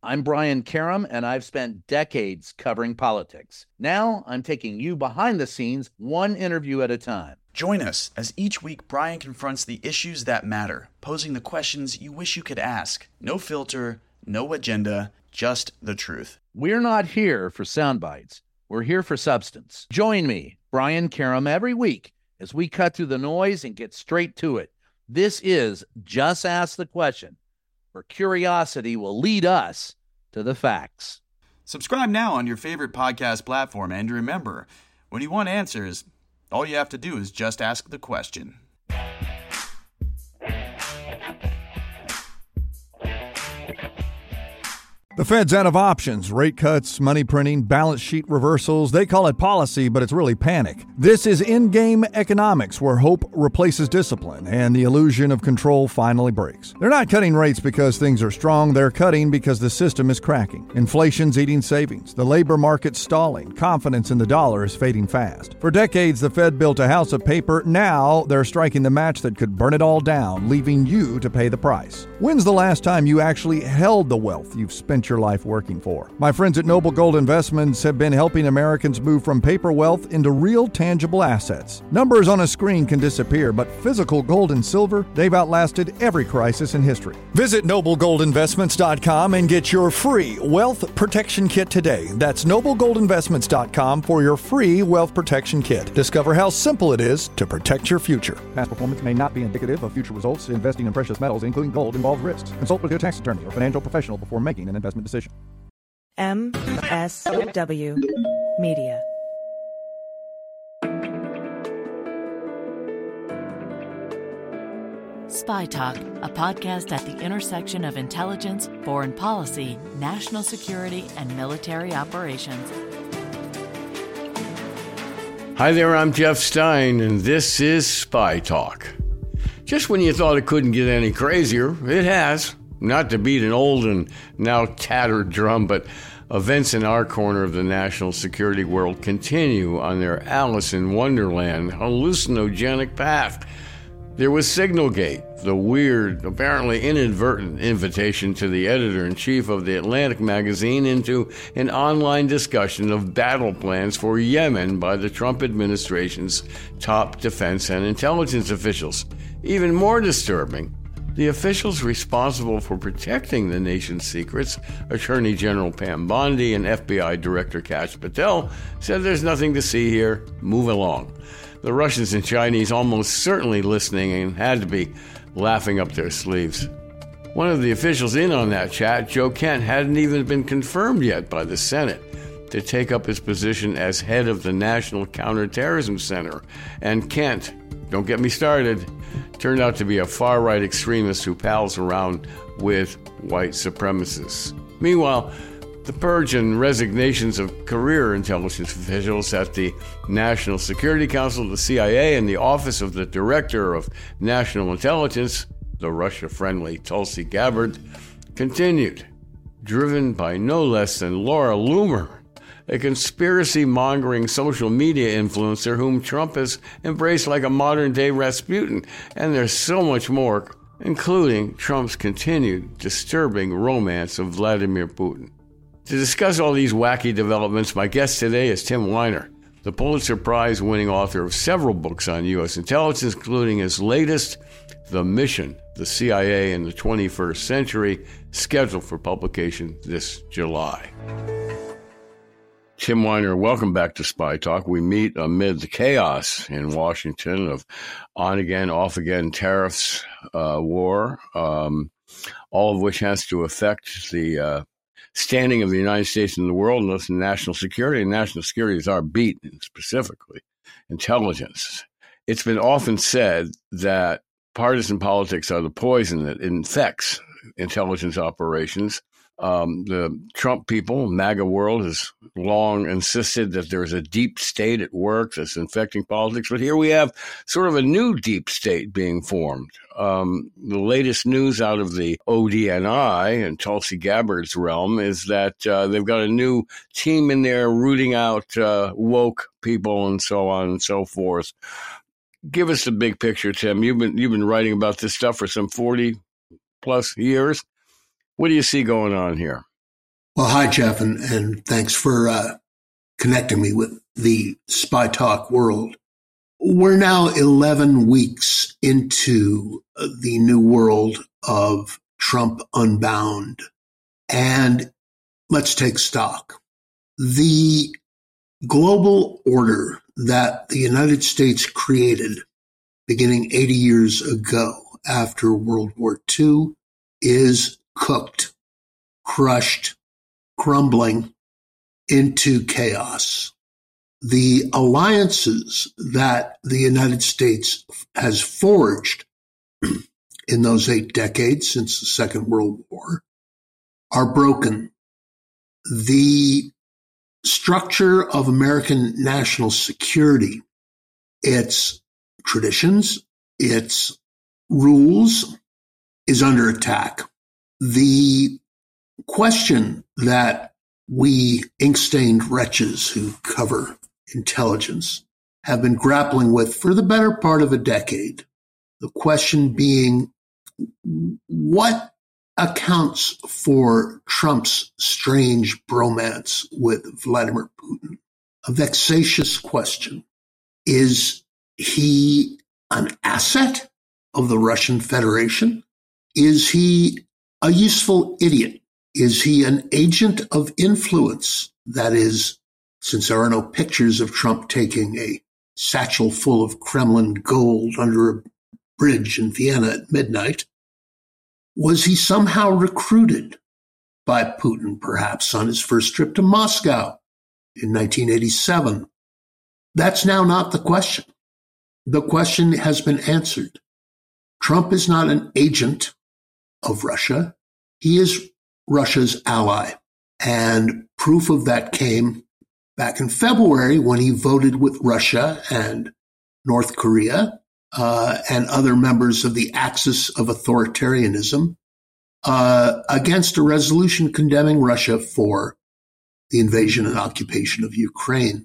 I'm Brian Karam, and I've spent decades covering politics. Now I'm taking you behind the scenes, one interview at a time. Join us as each week Brian confronts the issues that matter, posing the questions you wish you could ask. No filter, no agenda, just the truth. We're not here for sound bites. We're here for substance. Join me, Brian Karam, every week as we cut through the noise and get straight to it. This is Just Ask the Question, where curiosity will lead us to the facts. Subscribe now on your favorite podcast platform, and remember, when you want answers, all you have to do is just ask the question. The Fed's out of options. Rate cuts, money printing, balance sheet reversals. They call it policy, but it's really panic. This is in-game economics, where hope replaces discipline and the illusion of control finally breaks. They're not cutting rates because things are strong. They're cutting because the system is cracking. Inflation's eating savings. The labor market's stalling. Confidence in the dollar is fading fast. For decades, the Fed built a house of paper. Now they're striking the match that could burn it all down, leaving you to pay the price. When's the last time you actually held the wealth you've spent your life working for? My friends at Noble Gold Investments have been helping Americans move from paper wealth into real tangible assets. Numbers on a screen can disappear, but physical gold and silver, they've outlasted every crisis in history. Visit noblegoldinvestments.com and get your free wealth protection kit today. That's noblegoldinvestments.com for your free wealth protection kit. Discover how simple it is to protect your future. Past performance may not be indicative of future results. Investing in precious metals, including gold, involves risks. Consult with your tax attorney or financial professional before making an investment decision. MSW Media. Spy Talk, a podcast at the intersection of intelligence, foreign policy, national security, and military operations. Hi there, I'm Jeff Stein, and this is Spy Talk. Just when you thought it couldn't get any crazier, it has. Not to beat an old and now tattered drum, but events in our corner of the national security world continue on their Alice in Wonderland hallucinogenic path. There was Signalgate, the weird, apparently inadvertent invitation to the editor-in-chief of the Atlantic magazine into an online discussion of battle plans for Yemen by the Trump administration's top defense and intelligence officials. Even more disturbing, the officials responsible for protecting the nation's secrets, Attorney General Pam Bondi and FBI Director Kash Patel, said there's nothing to see here, move along. The Russians and Chinese almost certainly listening and had to be laughing up their sleeves. One of the officials in on that chat, Joe Kent, hadn't even been confirmed yet by the Senate to take up his position as head of the National Counterterrorism Center. And Kent, don't get me started, turned out to be a far-right extremist who pals around with white supremacists. Meanwhile, the purge and resignations of career intelligence officials at the National Security Council, the CIA, and the Office of the Director of National Intelligence, the Russia-friendly Tulsi Gabbard, continued, driven by no less than Laura Loomer, a conspiracy-mongering social media influencer whom Trump has embraced like a modern-day Rasputin. And there's so much more, including Trump's continued disturbing romance of Vladimir Putin. To discuss all these wacky developments, my guest today is Tim Weiner, the Pulitzer Prize-winning author of several books on U.S. intelligence, including his latest, The Mission, the CIA in the 21st Century, scheduled for publication this July. Tim Weiner, welcome back to Spy Talk. We meet amid the chaos in Washington of on-again, off-again tariffs, war, all of which has to affect the standing of the United States in the world and thus national security. And national security is our beat, and specifically intelligence. It's been often said that partisan politics are the poison that infects intelligence operations. The Trump people, MAGA world, has long insisted that there's a deep state at work that's infecting politics. But here we have sort of a new deep state being formed. The latest news out of the ODNI and Tulsi Gabbard's realm is that they've got a new team in there rooting out woke people and so on and so forth. Give us the big picture, Tim. You've been writing about this stuff for some 40 plus years. What do you see going on here? Well, hi, Jeff, and thanks for connecting me with the Spy Talk world. We're now 11 weeks into the new world of Trump Unbound. And let's take stock. The global order that the United States created beginning 80 years ago after World War II is cooked, crushed, crumbling into chaos. The alliances that the United States has forged in those 8 decades since the Second World War are broken. The structure of American national security, its traditions, its rules, is under attack. The question that we ink-stained wretches who cover intelligence have been grappling with for the better part of a decade, the question being, what accounts for Trump's strange bromance with Vladimir Putin? A vexatious question. Is he an asset of the Russian Federation? Is he a useful idiot? Is he an agent of influence? That is, since there are no pictures of Trump taking a satchel full of Kremlin gold under a bridge in Vienna at midnight, was he somehow recruited by Putin, perhaps on his first trip to Moscow in 1987? That's now not the question. The question has been answered. Trump is not an agent of Russia. He is Russia's ally. And proof of that came back in February when he voted with Russia and North Korea and other members of the axis of authoritarianism against a resolution condemning Russia for the invasion and occupation of Ukraine.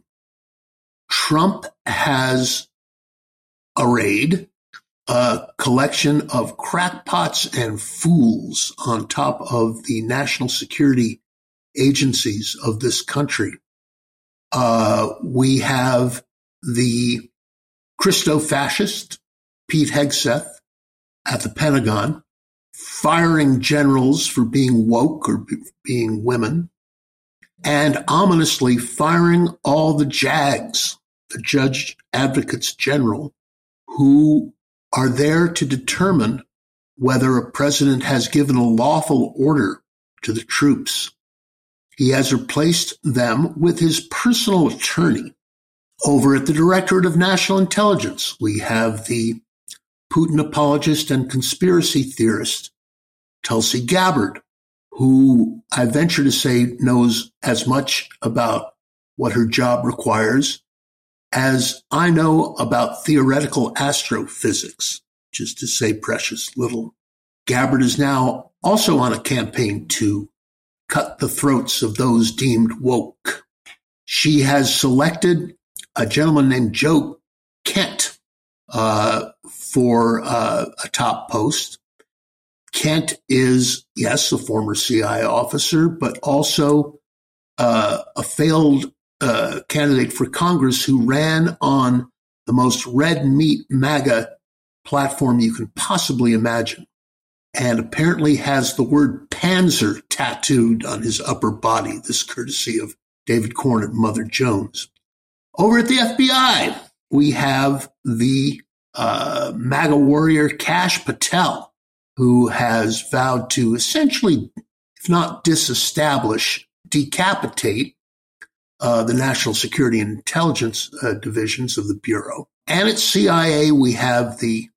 Trump has arrayed a collection of crackpots and fools on top of the national security agencies of this country. We have the Christo-fascist Pete Hegseth at the Pentagon firing generals for being woke or being women, and ominously firing all the JAGs, the Judge Advocates General, who are there to determine whether a president has given a lawful order to the troops. He has replaced them with his personal attorney. Over at the Directorate of National Intelligence, we have the Putin apologist and conspiracy theorist, Tulsi Gabbard, who I venture to say knows as much about what her job requires as I know about theoretical astrophysics, which is to say precious little. Gabbard is now also on a campaign to cut the throats of those deemed woke. She has selected a gentleman named Joe Kent for a top post. Kent is, yes, a former CIA officer, but also a failed candidate for Congress who ran on the most red meat MAGA platform you can possibly imagine, and apparently has the word Panzer tattooed on his upper body, this courtesy of David Corn and Mother Jones. Over at the FBI, we have the MAGA warrior Kash Patel, who has vowed to essentially, if not disestablish, decapitate the National Security and Intelligence divisions of the Bureau. And at CIA, we have the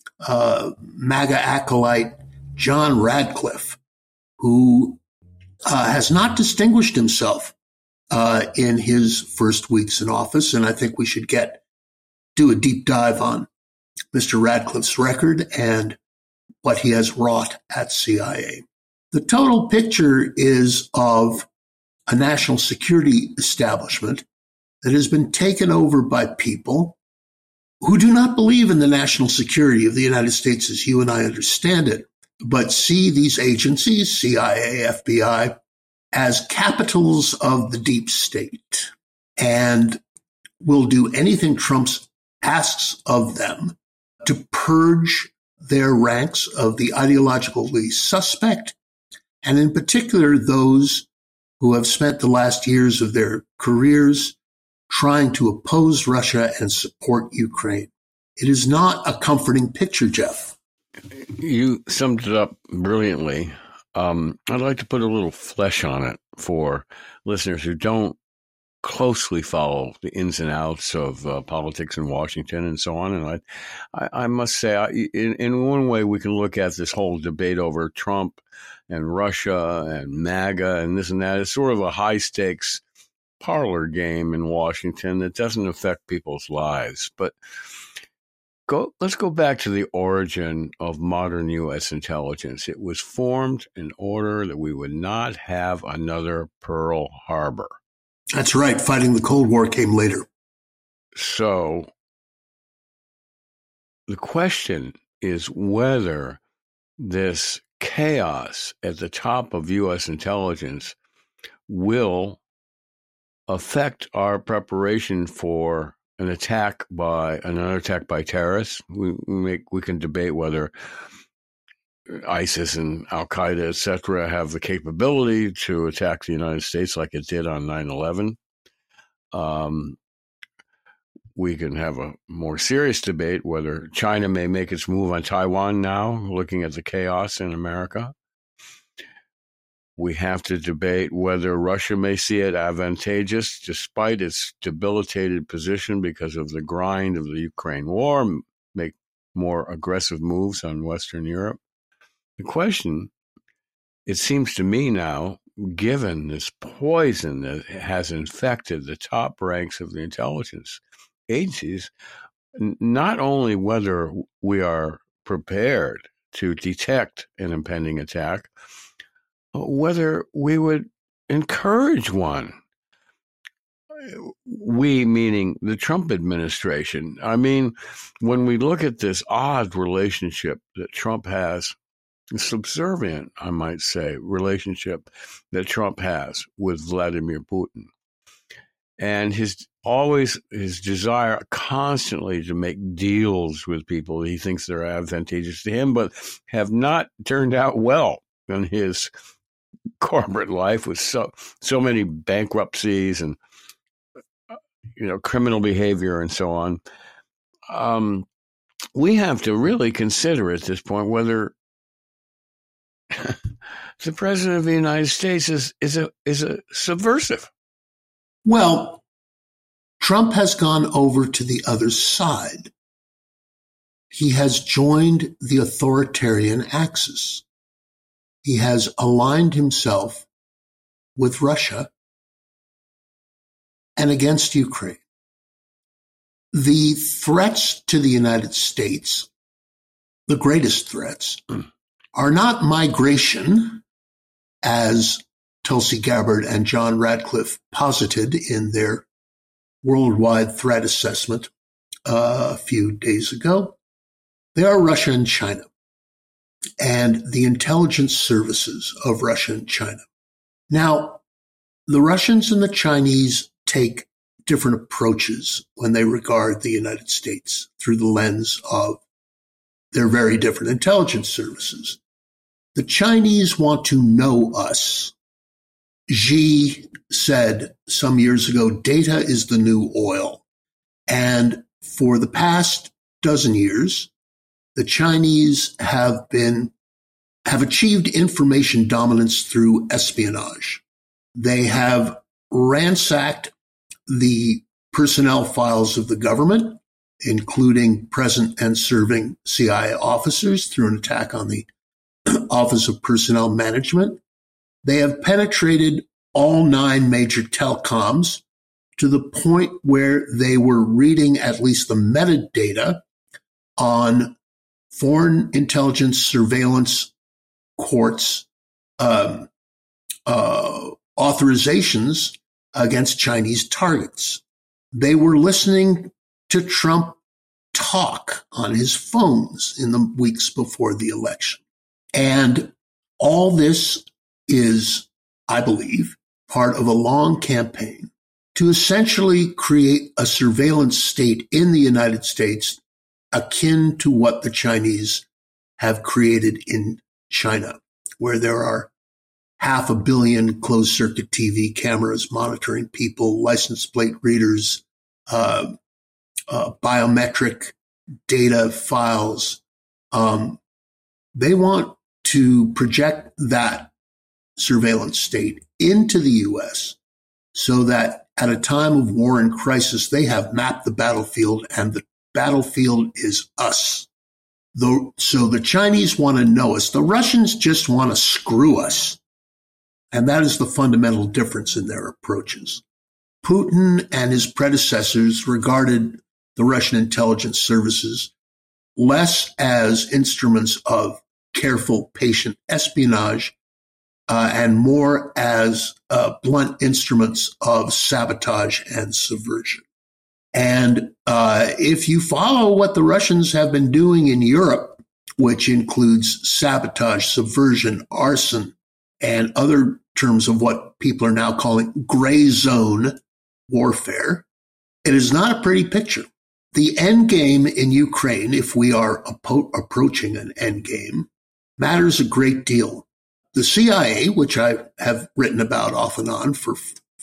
MAGA acolyte John Radcliffe, who has not distinguished himself in his first weeks in office. And I think we should do a deep dive on Mr. Radcliffe's record and what he has wrought at CIA. The total picture is of a national security establishment that has been taken over by people who do not believe in the national security of the United States as you and I understand it, but see these agencies, CIA, FBI, as capitals of the deep state and will do anything Trump asks of them to purge their ranks of the ideologically suspect, and in particular those who have spent the last years of their careers trying to oppose Russia and support Ukraine. It is not a comforting picture, Jeff. You summed it up brilliantly. I'd like to put a little flesh on it for listeners who don't closely follow the ins and outs of politics in Washington and so on. And I must say, in one way, we can look at this whole debate over Trump and Russia and MAGA and this and that as sort of a high-stakes parlor game in Washington that doesn't affect people's lives. But let's go back to the origin of modern U.S. intelligence. It was formed in order that we would not have another Pearl Harbor. That's right. Fighting the Cold War came later. So the question is whether this chaos at the top of U.S. intelligence will affect our preparation for another attack by terrorists. We can debate whether ISIS and Al-Qaeda, et cetera, have the capability to attack the United States like it did on 9/11. We can have a more serious debate whether China may make its move on Taiwan now, looking at the chaos in America. We have to debate whether Russia may see it advantageous, despite its debilitated position because of the grind of the Ukraine war, make more aggressive moves on Western Europe. The question, it seems to me now, given this poison that has infected the top ranks of the intelligence agencies, not only whether we are prepared to detect an impending attack, whether we would encourage one. We, meaning the Trump administration. I mean, when we look at this odd relationship that Trump has, subservient, I might say, relationship that Trump has with Vladimir Putin, and his desire constantly to make deals with people he thinks they're advantageous to him, but have not turned out well in his corporate life with so many bankruptcies and criminal behavior and so on. We have to really consider at this point whether the president of the United States is a subversive. Well, Trump has gone over to the other side. He has joined the authoritarian axis. He has aligned himself with Russia and against Ukraine. The threats to the United States, the greatest threats, are not migration, as Tulsi Gabbard and John Radcliffe posited in their worldwide threat assessment a few days ago. They are Russia and China, and the intelligence services of Russia and China. Now, the Russians and the Chinese take different approaches when they regard the United States through the lens of their very different intelligence services. The Chinese want to know us. Xi said some years ago, data is the new oil. And for the past dozen years, the Chinese have achieved information dominance through espionage. They have ransacked the personnel files of the government, including present and serving CIA officers, through an attack on the Office of Personnel Management. They have penetrated all 9 major telecoms to the point where they were reading at least the metadata on foreign intelligence surveillance courts' authorizations against Chinese targets. They were listening to Trump talk on his phones in the weeks before the election. And all this is I believe, part of a long campaign to essentially create a surveillance state in the United States akin to what the Chinese have created in China, where there are 500 million closed-circuit TV cameras monitoring people, license plate readers, biometric data files. They want to project that surveillance state into the U.S. so that at a time of war and crisis, they have mapped the battlefield, and the battlefield is us. So the Chinese want to know us. The Russians just want to screw us. And that is the fundamental difference in their approaches. Putin and his predecessors regarded the Russian intelligence services less as instruments of careful, patient espionage and more as blunt instruments of sabotage and subversion. And if you follow what the Russians have been doing in Europe, which includes sabotage, subversion, arson, and other terms of what people are now calling gray zone warfare, it is not a pretty picture. The end game in Ukraine, if we are approaching an end game, matters a great deal. The CIA, which I have written about off and on for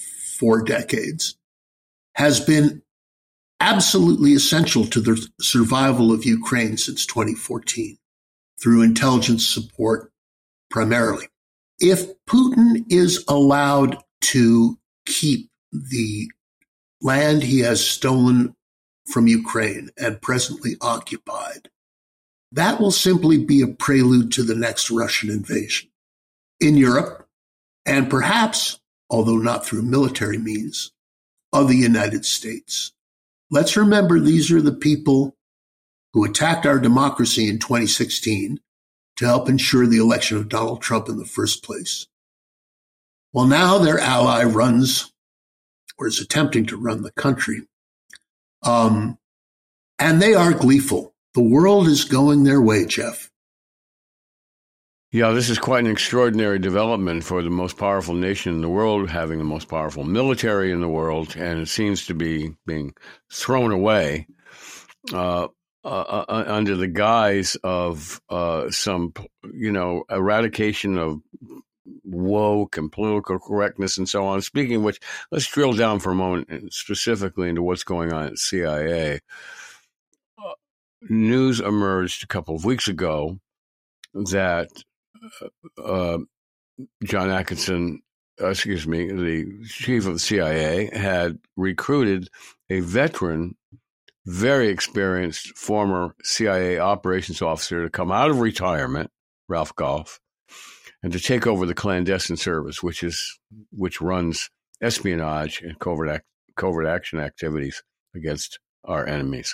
4 decades, has been absolutely essential to the survival of Ukraine since 2014 through intelligence support primarily. If Putin is allowed to keep the land he has stolen from Ukraine and presently occupied, that will simply be a prelude to the next Russian invasion in Europe and perhaps, although not through military means, of the United States. Let's remember these are the people who attacked our democracy in 2016 to help ensure the election of Donald Trump in the first place. Well, now their ally runs, or is attempting to run the country, and they are gleeful. The world is going their way, Jeff. Yeah, this is quite an extraordinary development for the most powerful nation in the world, having the most powerful military in the world, and it seems to be being thrown away under the guise of some, eradication of woke and political correctness and so on. Speaking of which, let's drill down for a moment specifically into what's going on at CIA. News emerged a couple of weeks ago that John Atkinson, the chief of the CIA, had recruited a veteran, very experienced former CIA operations officer to come out of retirement, Ralph Goff, and to take over the clandestine service, which runs espionage and covert action activities against our enemies.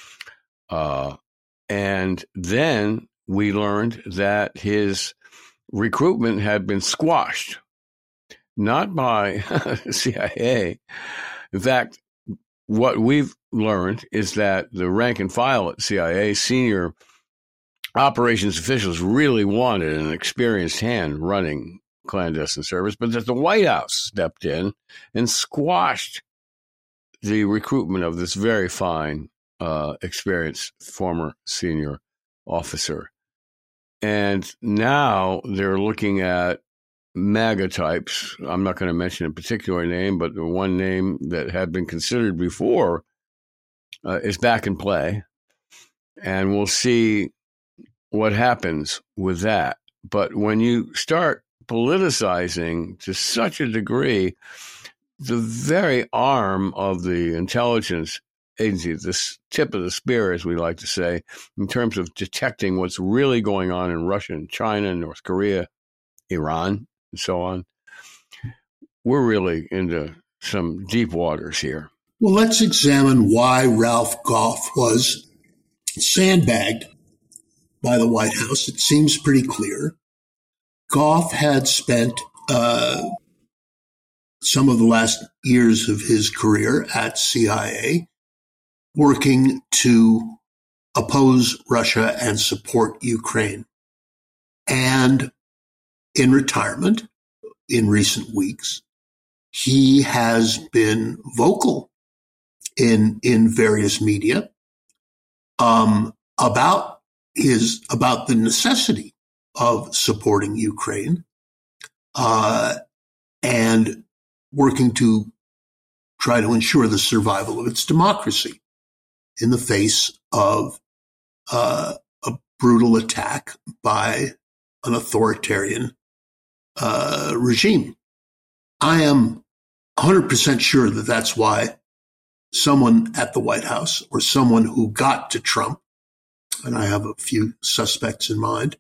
And then we learned that his recruitment had been squashed, not by CIA. In fact, what we've learned is that the rank and file at CIA, senior operations officials, really wanted an experienced hand running clandestine service, but that the White House stepped in and squashed the recruitment of this very fine, experienced former senior officer. And now they're looking at MAGA types. I'm not going to mention a particular name, but the one name that had been considered before is back in play. And we'll see what happens with that. But when you start politicizing to such a degree, the very arm of the intelligence agency, this tip of the spear, as we like to say, in terms of detecting what's really going on in Russia and China and North Korea, Iran, and so on, we're really into some deep waters here. Well, let's examine why Ralph Goff was sandbagged by the White House. It seems pretty clear. Goff had spent some of the last years of his career at CIA working to oppose Russia and support Ukraine. And in retirement, in recent weeks. He has been vocal in various media about the necessity of supporting Ukraine and working to try to ensure the survival of its democracy in the face of a brutal attack by an authoritarian regime. I am 100% sure that that's why someone at the White House or someone who got to Trump, and I have a few suspects in mind,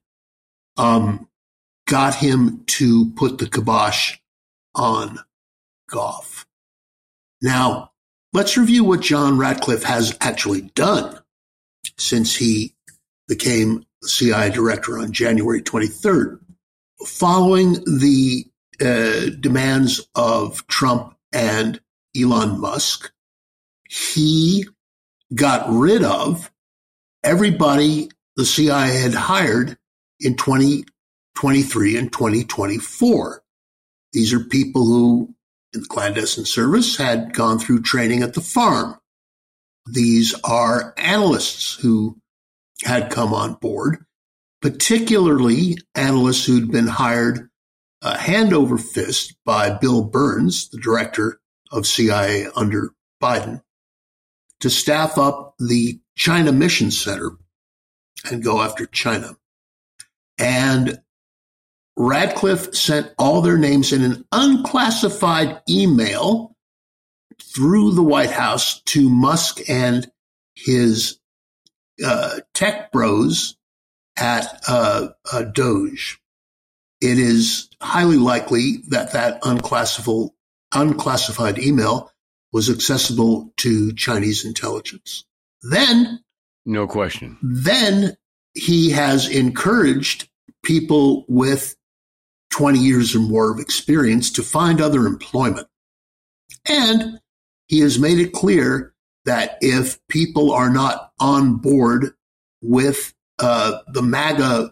got him to put the kibosh on Goff. Now, let's review what John Ratcliffe has actually done since he became CIA director on January 23rd. Following the demands of Trump and Elon Musk, he got rid of everybody the CIA had hired in 2023 and 2024. These are people who, in the clandestine service, had gone through training at the farm. These are analysts who had come on board, particularly analysts who'd been hired hand over fist by Bill Burns, the director of CIA under Biden, to staff up the China Mission Center and go after China. And Ratcliffe sent all their names in an unclassified email through the White House to Musk and his tech bros at Doge. It is highly likely that that unclassified email was accessible to Chinese intelligence. Then, no question. Then he has encouraged people with 20 years or more of experience to find other employment. And he has made it clear that if people are not on board with the MAGA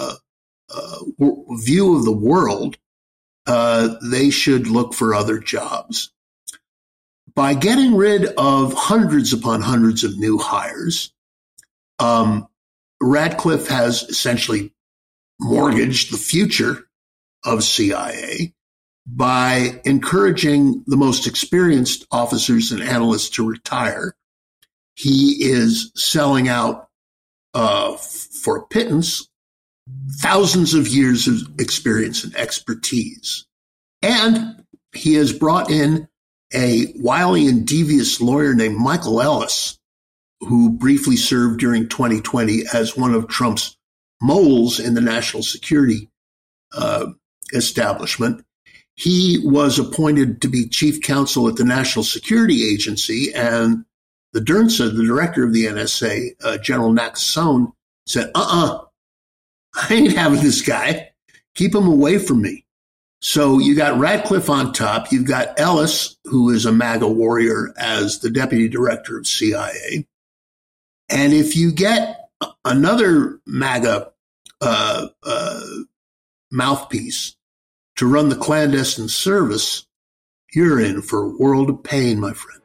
view of the world, they should look for other jobs. By getting rid of hundreds upon hundreds of new hires, Ratcliffe has essentially mortgaged the future of CIA by encouraging the most experienced officers and analysts to retire. He is selling out for a pittance thousands of years of experience and expertise. And he has brought in a wily and devious lawyer named Michael Ellis, who briefly served during 2020 as one of Trump's moles in the national security establishment. He was appointed to be chief counsel at the National Security Agency, and the DERNSA, the director of the NSA, General Nakasone, said, I ain't having this guy. Keep him away from me. So you got Ratcliffe on top. You've got Ellis, who is a MAGA warrior, as the deputy director of CIA. And if you get another MAGA mouthpiece to run the clandestine service, you're in for a world of pain, my friend.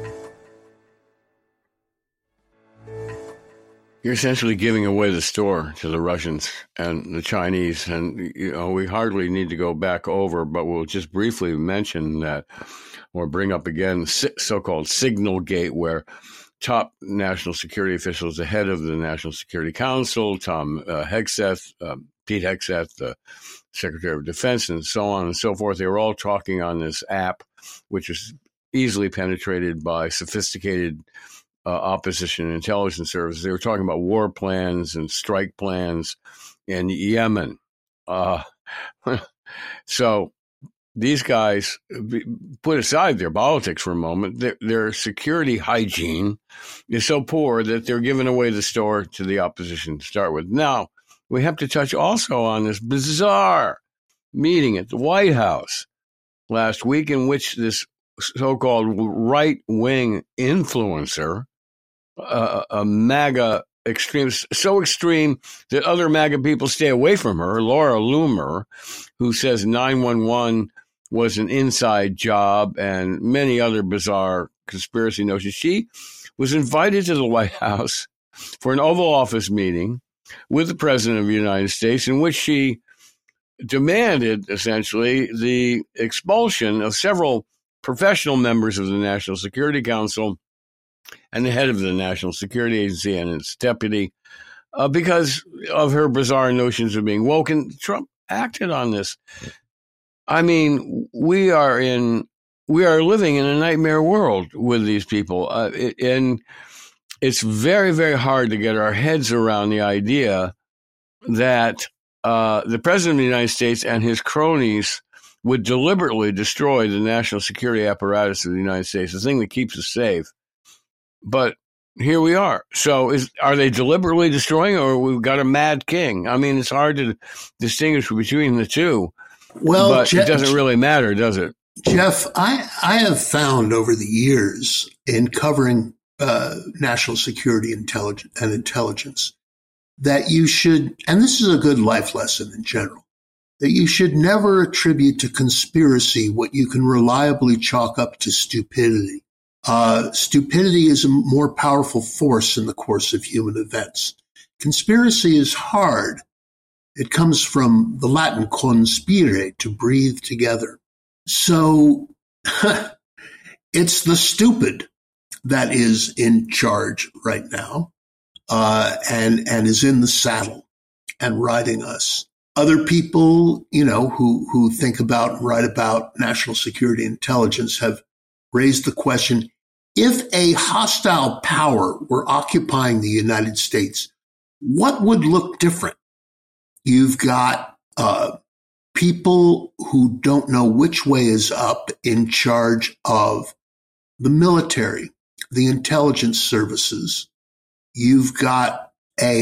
You're essentially giving away the store to the Russians and the Chinese. And, we hardly need to go back over, but we'll just briefly mention that, or bring up again, so-called Signal Gate, where top national security officials, the head of the National Security Council, Pete Hegseth, the Secretary of Defense, and so on and so forth, they were all talking on this app, which is easily penetrated by sophisticated opposition intelligence services. They were talking about war plans and strike plans in Yemen. So these guys, put aside their politics for a moment, their security hygiene is so poor that they're giving away the store to the opposition to start with. Now, we have to touch also on this bizarre meeting at the White House last week in which this so-called right-wing influencer, a MAGA extreme, so extreme that other MAGA people stay away from her. Laura Loomer, who says 911 was an inside job, and many other bizarre conspiracy notions. She was invited to the White House for an Oval Office meeting with the President of the United States, in which she demanded, essentially, the expulsion of several professional members of the National Security Council and the head of the National Security Agency and its deputy, because of her bizarre notions of being woke. And Trump acted on this. I mean, we are living in a nightmare world with these people. And it's very, very hard to get our heads around the idea that the President of the United States and his cronies would deliberately destroy the national security apparatus of the United States, the thing that keeps us safe. But here we are. So are they deliberately destroying, or we've got a mad king? I mean, it's hard to distinguish between the two. Well, but it doesn't really matter, does it? Jeff, I have found over the years in covering national security and intelligence that you should, and this is a good life lesson in general, that you should never attribute to conspiracy what you can reliably chalk up to stupidity. Stupidity is a more powerful force in the course of human events. Conspiracy is hard. It comes from the Latin conspire, to breathe together. So it's the stupid that is in charge right now, and is in the saddle and riding us. Other people, who think about and write about national security intelligence have raised the question, if a hostile power were occupying the United States, what would look different? You've got people who don't know which way is up in charge of the military, the intelligence services. You've got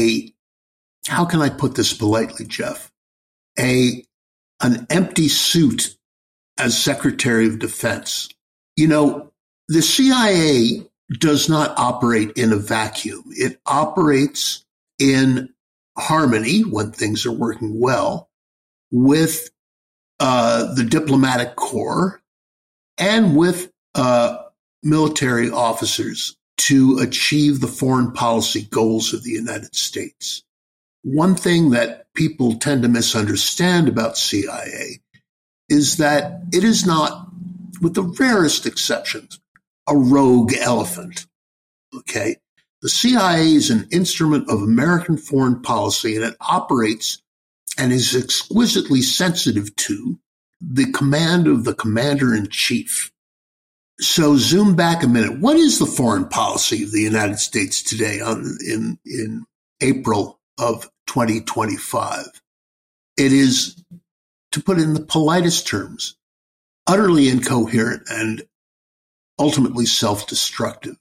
how can I put this politely, Jeff? An empty suit as Secretary of Defense. The CIA does not operate in a vacuum. It operates in harmony, when things are working well, with the diplomatic corps and with military officers to achieve the foreign policy goals of the United States. One thing that people tend to misunderstand about CIA is that it is not, with the rarest exceptions, a rogue elephant. Okay? The CIA is an instrument of American foreign policy, and it operates and is exquisitely sensitive to the command of the commander-in-chief. So zoom back a minute. What is the foreign policy of the United States today in April of 2025? It is, to put it in the politest terms, utterly incoherent and ultimately self-destructive.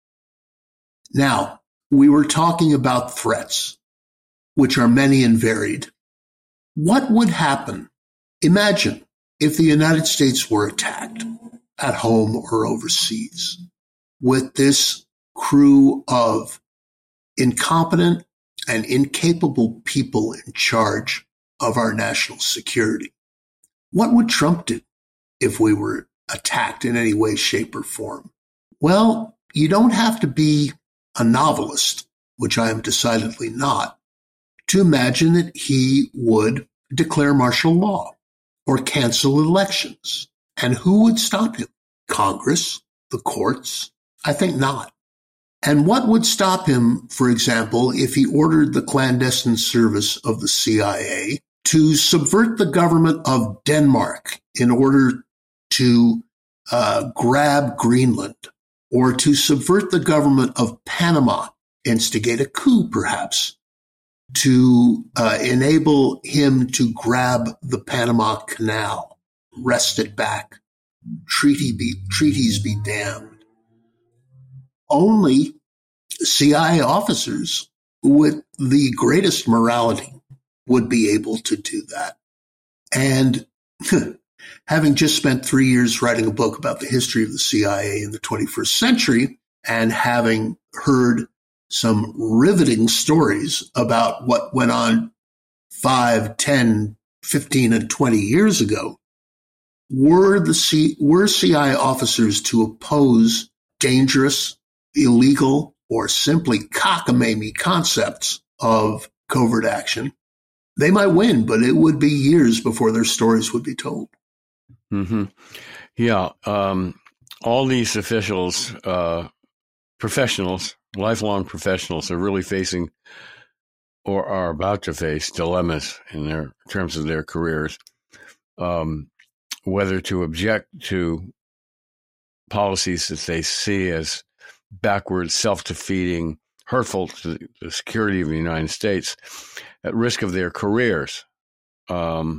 Now, we were talking about threats, which are many and varied. What would happen? Imagine if the United States were attacked at home or overseas with this crew of incompetent and incapable people in charge of our national security. What would Trump do if we were attacked in any way, shape, or form? Well, you don't have to be a novelist, which I am decidedly not, to imagine that he would declare martial law or cancel elections. And who would stop him? Congress? The courts? I think not. And what would stop him, for example, if he ordered the clandestine service of the CIA to subvert the government of Denmark in order to grab Greenland, or to subvert the government of Panama, instigate a coup perhaps, to enable him to grab the Panama Canal, wrest it back, treaties be damned? Only CIA officers with the greatest morality would be able to do that. And having just spent 3 years writing a book about the history of the CIA in the 21st century, and having heard some riveting stories about what went on 5, 10, 15, and 20 years ago. Were CIA officers to oppose dangerous, illegal, or simply cockamamie concepts of covert action, they might win, but it would be years before their stories would be told. Mm-hmm. Yeah. All these officials, professionals, lifelong professionals, are really facing or are about to face dilemmas in terms of their careers. Whether to object to policies that they see as backward, self-defeating, hurtful to the security of the United States, at risk of their careers. The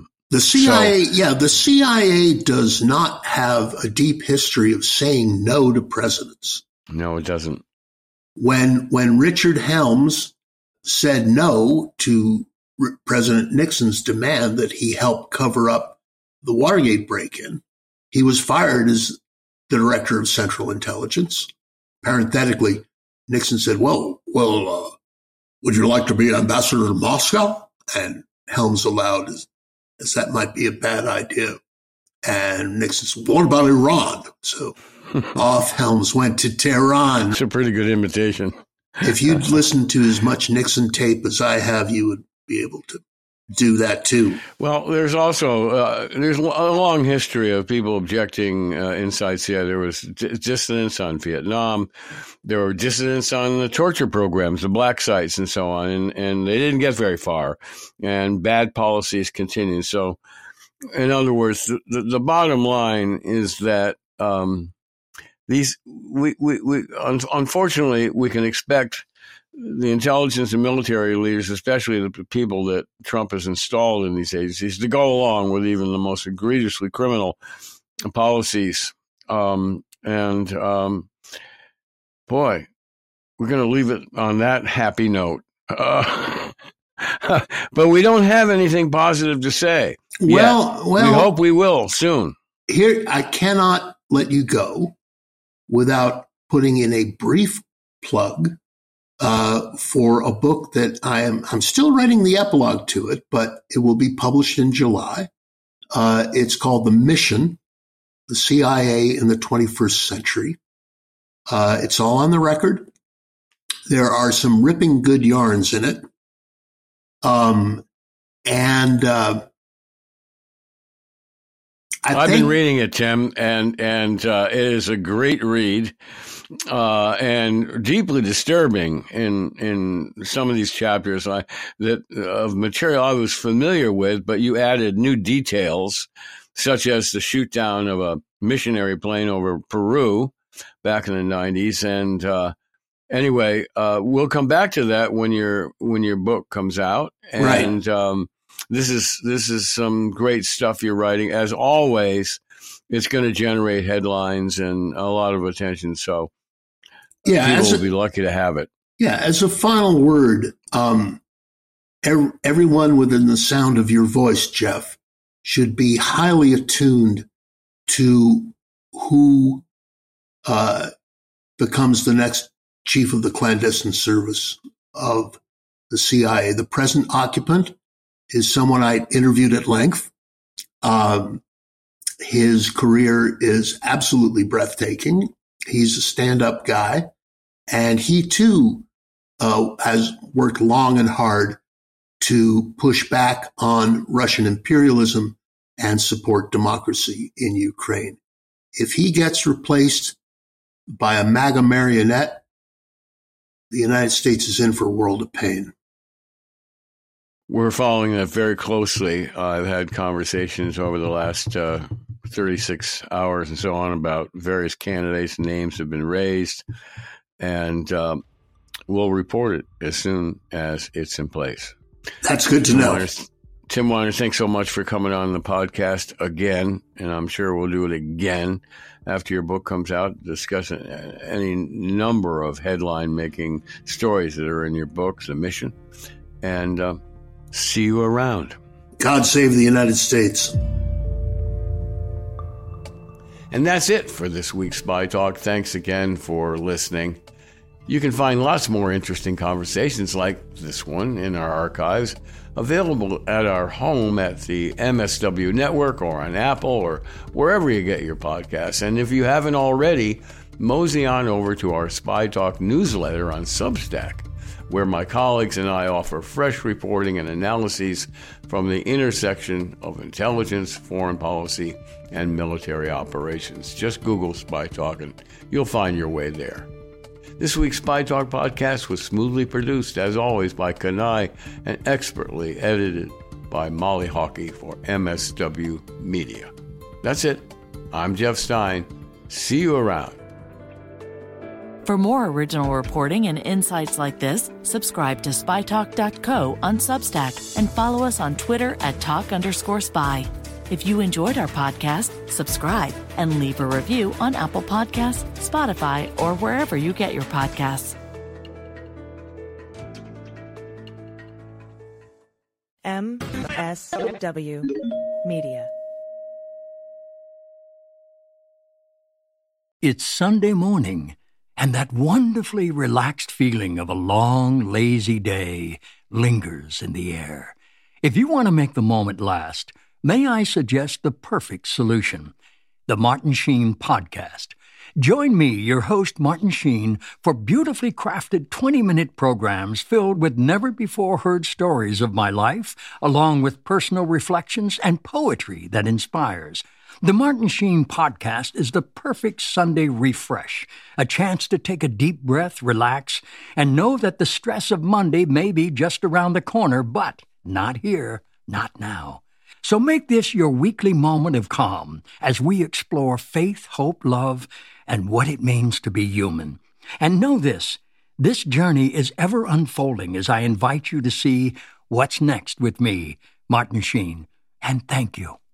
CIA does not have a deep history of saying no to presidents. No, it doesn't. When Richard Helms said no to President Nixon's demand that he help cover up the Watergate break-in, he was fired as the director of Central Intelligence. Parenthetically, Nixon said, well, would you like to be ambassador to Moscow? And Helms allowed as that might be a bad idea. And Nixon said, what about Iran? So off Helms went to Tehran. It's a pretty good invitation. If you'd listened to as much Nixon tape as I have, you would be able to do that too. Well, there's also there's a long history of people objecting inside CIA. There was dissidents on Vietnam. There were dissidents on the torture programs, the black sites, and so on. And they didn't get very far. And bad policies continued. So, in other words, the bottom line is that unfortunately, we can expect the intelligence and military leaders, especially the people that Trump has installed in these agencies, to go along with even the most egregiously criminal policies. Boy, we're going to leave it on that happy note. But we don't have anything positive to say. Well, we hope we will soon. Here, I cannot let you go without putting in a brief plug for a book that I'm still writing the epilogue to it, but it will be published in July. It's called The Mission, the CIA in the 21st Century. It's all on the record. There are some ripping good yarns in it. I've been reading it, Tim, and it is a great read, and deeply disturbing in some of these chapters of material I was familiar with, but you added new details, such as the shoot down of a missionary plane over Peru back in the 90s. And anyway, we'll come back to that when your book comes out, and right. This is some great stuff you're writing. As always, it's going to generate headlines and a lot of attention. So people will be lucky to have it. Yeah. As a final word, everyone within the sound of your voice, Jeff, should be highly attuned to who becomes the next chief of the clandestine service of the CIA. The present occupant is someone I interviewed at length. His career is absolutely breathtaking. He's a stand-up guy, and he too has worked long and hard to push back on Russian imperialism and support democracy in Ukraine. If he gets replaced by a MAGA marionette, the United States is in for a world of pain. We're following that very closely. I've had conversations over the last 36 hours and so on about various candidates. Names have been raised, and we'll report it as soon as it's in place. That's good to know. Tim Weiner, thanks so much for coming on the podcast again, and I'm sure we'll do it again after your book comes out, discussing any number of headline-making stories that are in your book, The Mission. And see you around. God save the United States. And that's it for this week's Spy Talk. Thanks again for listening. You can find lots more interesting conversations like this one in our archives, available at our home at the MSW Network or on Apple or wherever you get your podcasts. And if you haven't already, mosey on over to our Spy Talk newsletter on Substack, where my colleagues and I offer fresh reporting and analyses from the intersection of intelligence, foreign policy, and military operations. Just Google Spy Talk and you'll find your way there. This week's Spy Talk podcast was smoothly produced, as always, by Kanai and expertly edited by Molly Hawkey for MSW Media. That's it. I'm Jeff Stein. See you around. For more original reporting and insights like this, subscribe to spytalk.co on Substack and follow us on Twitter at @talk_spy. If you enjoyed our podcast, subscribe and leave a review on Apple Podcasts, Spotify, or wherever you get your podcasts. MSW Media. It's Sunday morning, and that wonderfully relaxed feeling of a long, lazy day lingers in the air. If you want to make the moment last, may I suggest the perfect solution, the Martin Sheen Podcast. Join me, your host, Martin Sheen, for beautifully crafted 20-minute programs filled with never-before-heard stories of my life, along with personal reflections and poetry that inspires. The Martin Sheen Podcast is the perfect Sunday refresh, a chance to take a deep breath, relax, and know that the stress of Monday may be just around the corner, but not here, not now. So make this your weekly moment of calm as we explore faith, hope, love, and what it means to be human. And know this journey is ever unfolding as I invite you to see what's next with me, Martin Sheen. And thank you.